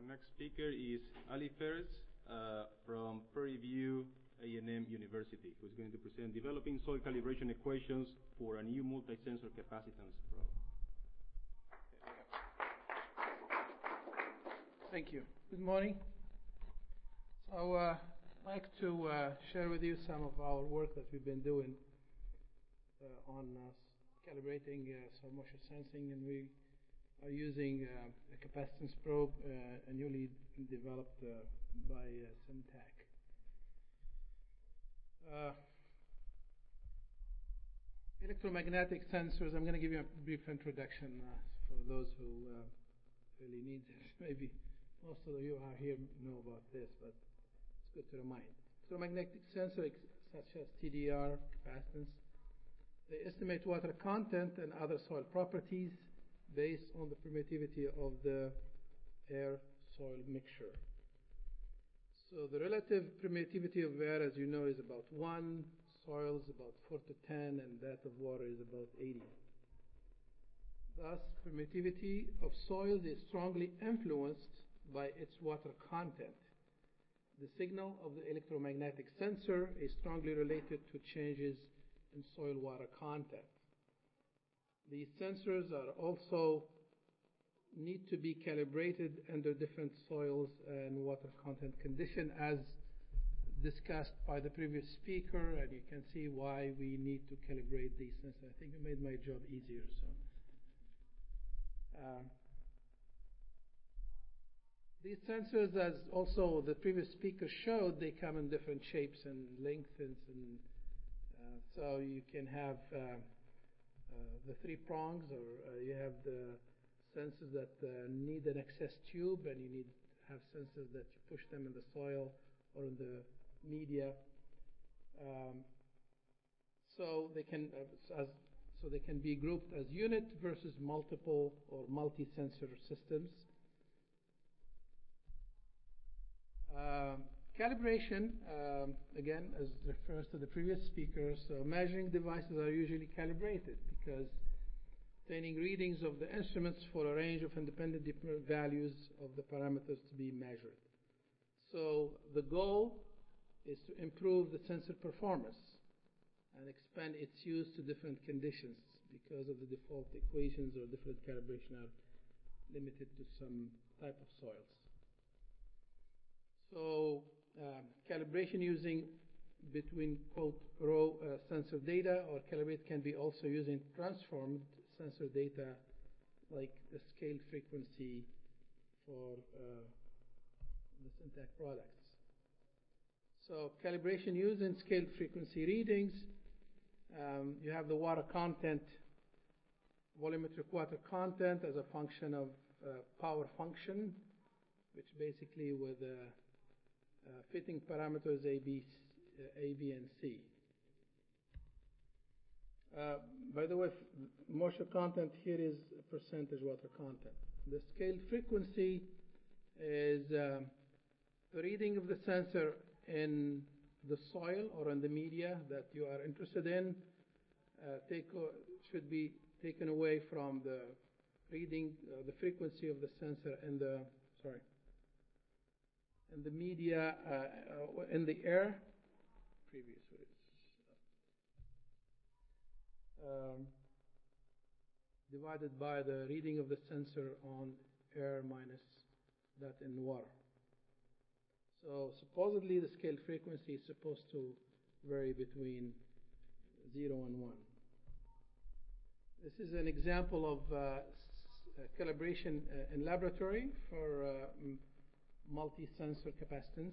next speaker is Ali Ferez from Prairie View A&M University, who's going to present developing soil calibration equations for a new multi-sensor capacitance probe. Thank you. Good morning. So I'd like to share with you some of our work that we've been doing on calibrating soil moisture sensing, and we are using a capacitance probe, newly developed by Syntec. Electromagnetic sensors, I'm going to give you a brief introduction for those who really need it. Maybe most of you are here know about this, but it's good to remind. Electromagnetic sensors such as TDR, capacitance, they estimate water content and other soil properties based on the permittivity of the air-soil mixture. So the relative permittivity of air, as you know, is about 1, soil is about 4 to 10, and that of water is about 80. Thus, permittivity of soils is strongly influenced by its water content. The signal of the electromagnetic sensor is strongly related to changes in soil water content. These sensors are also need to be calibrated under different soils and water content condition, as discussed by the previous speaker, and you can see why we need to calibrate these sensors. I think it made my job easier. These sensors, as also the previous speaker showed, they come in different shapes and lengths, and so you can have the 3 prongs, or you have the sensors that need an access tube, and you need to have sensors that you push them in the soil or in the media. So they can be grouped as unit versus multiple or multi-sensor systems. Calibration, again, as refers to the previous speaker, so measuring devices are usually calibrated because obtaining readings of the instruments for a range of independent values of the parameters to be measured. So the goal is to improve the sensor performance and expand its use to different conditions, because of the default equations or different calibration are limited to some type of soils. So calibration using between quote raw sensor data or calibrate can be also using transformed sensor data, like the scaled frequency for the Syntec products. So calibration using scaled frequency readings. You have the water content, volumetric water content as a function of power function, which basically with fitting parameters A, B, and C. By the way, moisture content here is percentage water content. The scaled frequency is the reading of the sensor in the soil or in the media that you are interested in. Should be taken away from the reading the frequency of the sensor in the in the media in the air. Previous divided by the reading of the sensor on air minus that in water. So supposedly the scale frequency is supposed to vary between 0 and 1. This is an example of calibration in laboratory for multi-sensor capacitance.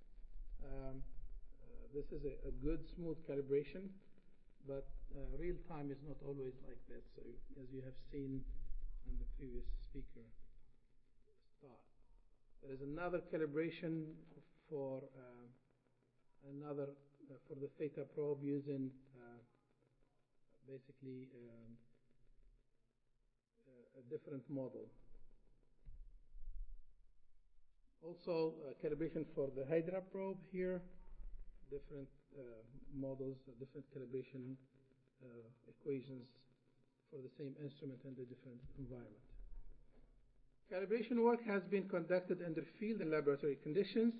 This is a good smooth calibration, but real time is not always like that. So as you have seen in the previous speaker thought. There is another calibration for for the theta probe using basically a different model. Also calibration for the Hydra probe here, different models, different calibration equations for the same instrument and the different environment. Calibration work has been conducted under field and laboratory conditions.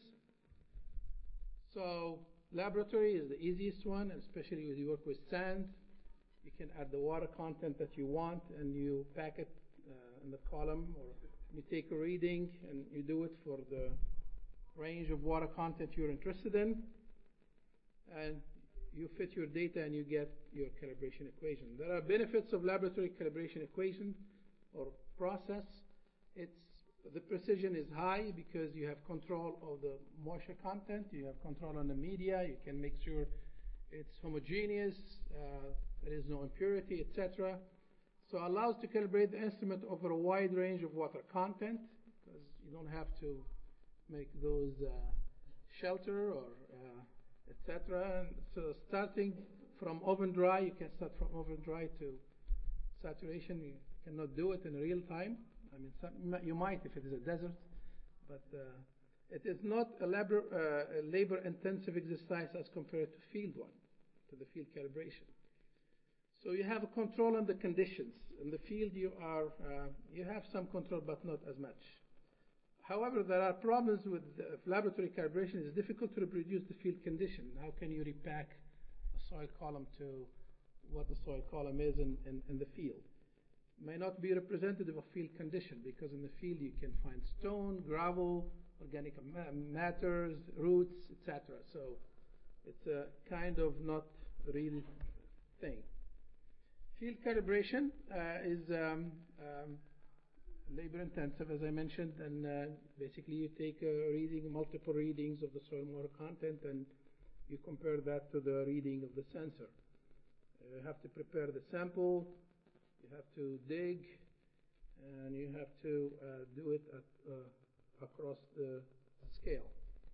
So laboratory is the easiest one, and especially when you work with sand. You can add the water content that you want, and you pack it in the column, or you take a reading, and you do it for the range of water content you're interested in, and you fit your data and you get your calibration equation. There are benefits of laboratory calibration equation or process. The precision is high because you have control of the moisture content, you have control on the media, you can make sure it's homogeneous, there is no impurity, etc. So it allows to calibrate the instrument over a wide range of water content, because you don't have to make those shelter or etc. And so starting from oven dry, you can start from oven dry to saturation. You cannot do it in real time. I mean, you might if it is a desert, but it is not a labor-intensive exercise as compared to field one, to the field calibration. So you have a control on the conditions. In the field, you have some control, but not as much. However, there are problems with laboratory calibration. It's difficult to reproduce the field condition. How can you repack a soil column to what the soil column is in the field? May not be representative of field condition, because in the field you can find stone, gravel, organic matters, roots, etc. So it's a kind of not real thing. Field calibration is labor intensive, as I mentioned, and basically you take a reading, multiple readings of the soil water content, and you compare that to the reading of the sensor. You have to prepare the sample, you have to dig, and you have to do it across the scale.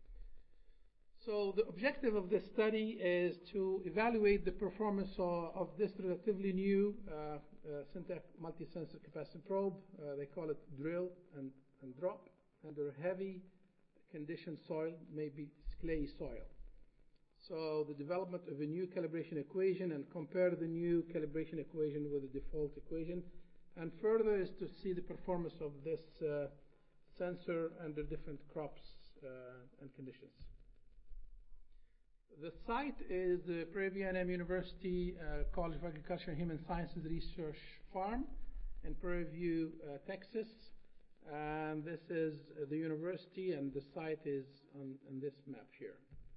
So the objective of this study is to evaluate the performance of this relatively new Syntec multi-sensor capacitance probe. They call it drill and drop under heavy conditioned soil, maybe clay soil. So the development of a new calibration equation, and compare the new calibration equation with the default equation. And further is to see the performance of this sensor under different crops and conditions. The site is the Prairie View A&M University College of Agriculture and Human Sciences Research Farm in Prairie View, Texas. And this is the university, and the site is on this map here.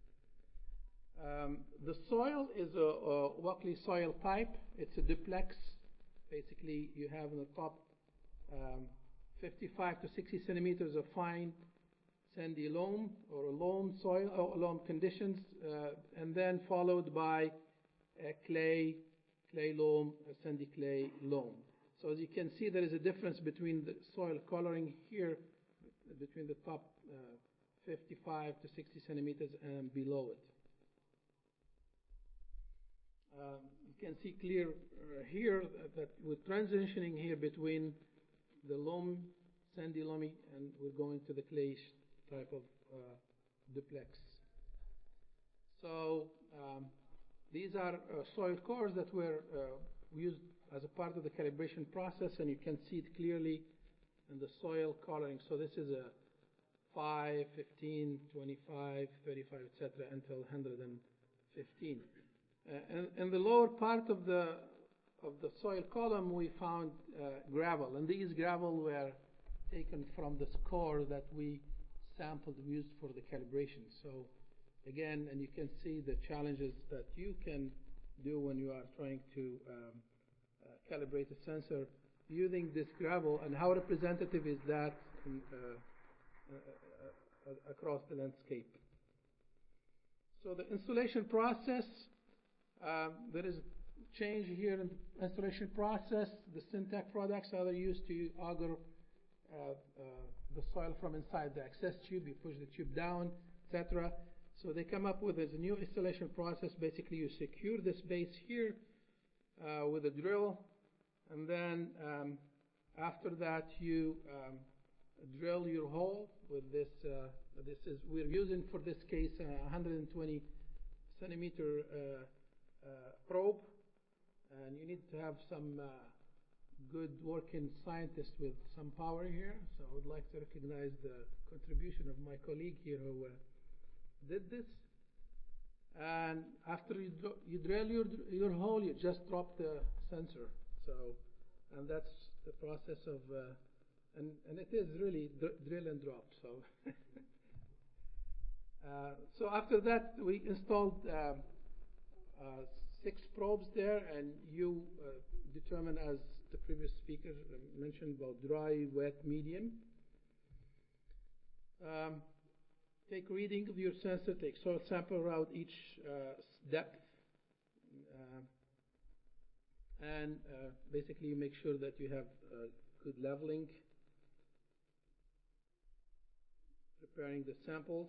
The soil is a Walkley soil pipe. It's a duplex. Basically, you have on the top 55 to 60 centimeters of fine sandy loam, or a loam soil, or loam conditions, and then followed by clay loam, sandy clay loam. So as you can see, there is a difference between the soil coloring here, between the top 55 to 60 centimeters and below it. You can see clear here that we're transitioning here between the loam, sandy loamy, and we're going to the clay type of duplex. So these are soil cores that were used as a part of the calibration process, and you can see it clearly in the soil coloring. So this is a 5, 15, 25, 35, etc., until 115. In the lower part of the soil column, we found gravel, and these gravel were taken from the core that we sampled and used for the calibration. So again, and you can see the challenges that you can do when you are trying to calibrate a sensor using this gravel, and how representative is that across the landscape. So the installation process, there is a change here in the installation process. The Syntec products are used to auger the soil from inside the access tube. You push the tube down, etc. So they come up with a new installation process. Basically, you secure this base here with a drill, and then after that you drill your hole with this. We're using for this case 120 centimeter probe, and you need to have some good working scientist with some power here, so I would like to recognize the contribution of my colleague here who did this. And after you drill your hole, you just drop the sensor. So, and that's the process of, and it is really drill and drop. So, so after that, we installed 6 probes there, and you determine, as the previous speaker mentioned, about dry, wet, medium. Take reading of your sensor, take soil sample around each depth, and basically you make sure that you have good leveling. Preparing the samples.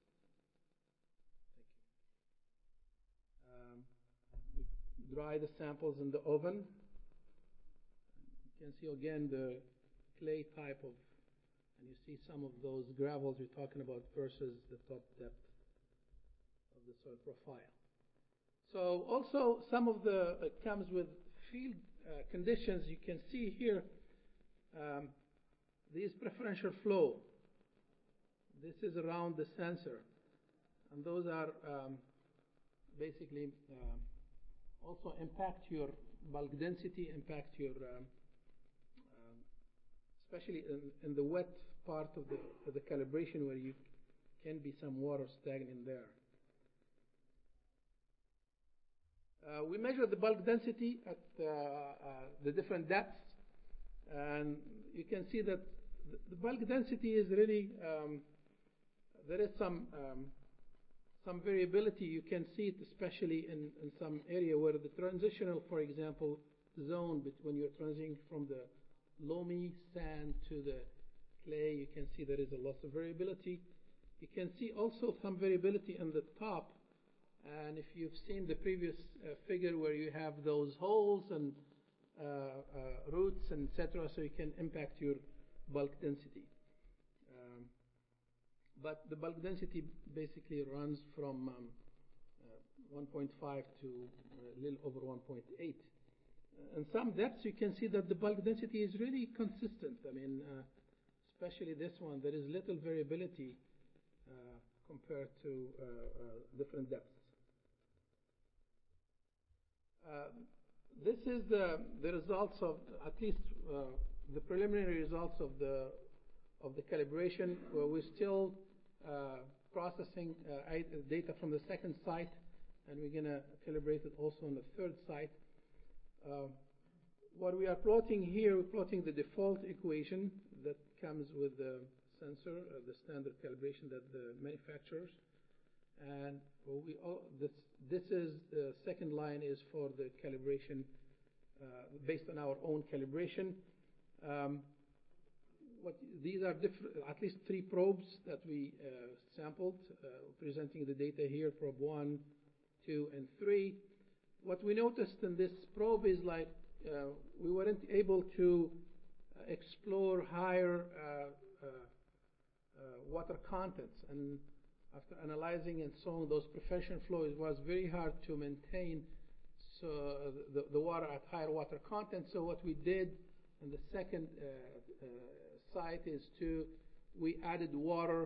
We dry the samples in the oven. You can see again the clay type of, and you see some of those gravels we're talking about versus the top depth of the soil profile. So also some of the, it comes with field conditions. You can see here these preferential flow. This is around the sensor, and those are basically also impact your bulk density, impact your, especially in the wet part of the calibration where you can be some water stagnant there. We measure the bulk density at the different depths, and you can see that the bulk density is really, there is some variability. You can see it especially in some area where the transitional, for example, zone, when you're transitioning from the loamy sand to the clay, you can see there is a lot of variability. You can see also some variability in the top, and if you've seen the previous figure where you have those holes and roots and etc., so you can impact your bulk density. But the bulk density basically runs from 1.5 to a little over 1.8. In some depths, you can see that the bulk density is really consistent. I mean, especially this one, there is little variability compared to different depths. This is the results of, at least the preliminary results of the calibration, where we're still processing data from the second site, and we're going to calibrate it also on the third site. What we are plotting here, we're plotting the default equation that comes with the sensor, the standard calibration that the manufacturers, and this is the second line is for the calibration based on our own calibration. These are different, at least 3 probes that we sampled, presenting the data here, probe 1, 2, and 3. What we noticed in this probe is like we weren't able to explore higher water contents, and after analyzing and sewing those preferential flows, it was very hard to maintain the water at higher water content. So what we did in the second site is we added water.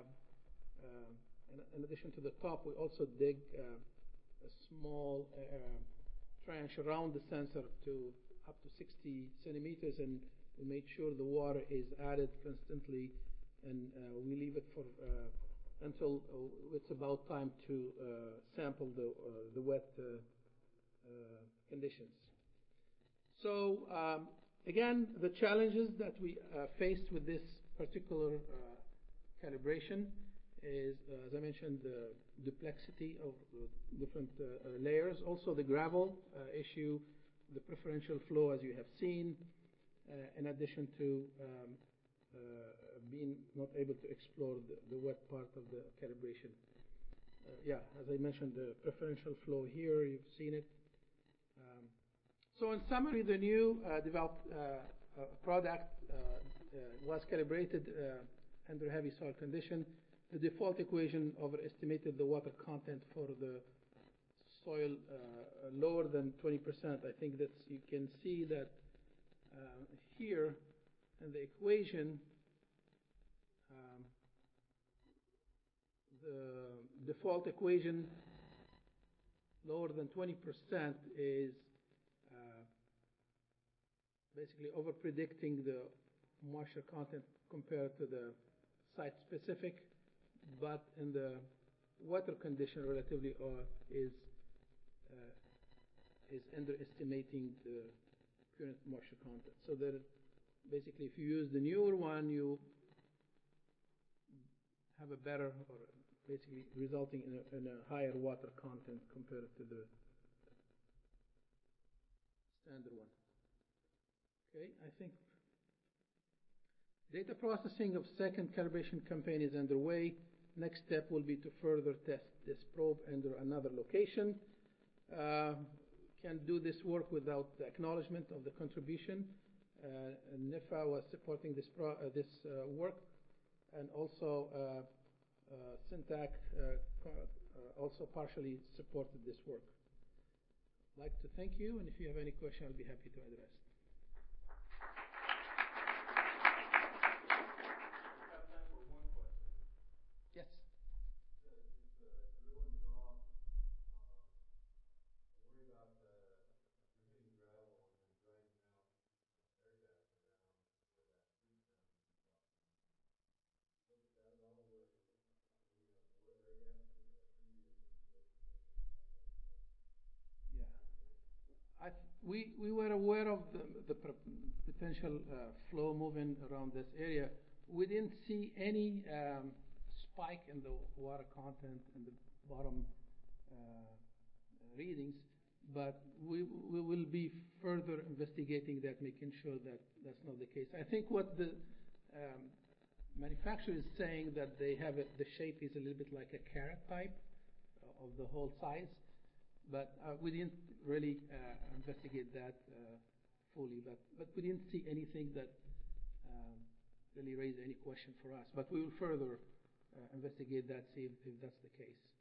In addition to the top, we also dig a small trench around the sensor to up to 60 centimeters, and we made sure the water is added constantly, and we leave it for until it's about time to sample the wet conditions. So again, the challenges that we faced with this particular calibration is, as I mentioned, the duplexity of different layers, also the gravel issue, the preferential flow, as you have seen, in addition to being not able to explore the wet part of the calibration. Yeah, as I mentioned, the preferential flow here, you've seen it. So in summary, the new developed product was calibrated under heavy soil condition. The default equation overestimated the water content for the soil lower than 20%. I think that you can see that here in the equation, the default equation lower than 20% is basically over-predicting the moisture content compared to the site-specific, but in the water condition relatively is underestimating the current moisture content. So that basically if you use the newer one, you have a better, or basically resulting in a higher water content compared to the standard one. Okay, I think data processing of second calibration campaign is underway. Next step will be to further test this probe under another location. Can do this work without the acknowledgement of the contribution. NIFA was supporting this work, and also Syntac also partially supported this work. I'd like to thank you, and if you have any question, I'll be happy to address. Yes. Yeah. We were aware of the potential flow moving around this area. We didn't see any spike in the water content in the bottom readings, but we will be further investigating that, making sure that that's not the case. I think what the manufacturer is saying that they have the shape is a little bit like a carrot type of the whole size, but we didn't really investigate that fully, but we didn't see anything that really raised any question for us. But we will further investigate that, see if that's the case.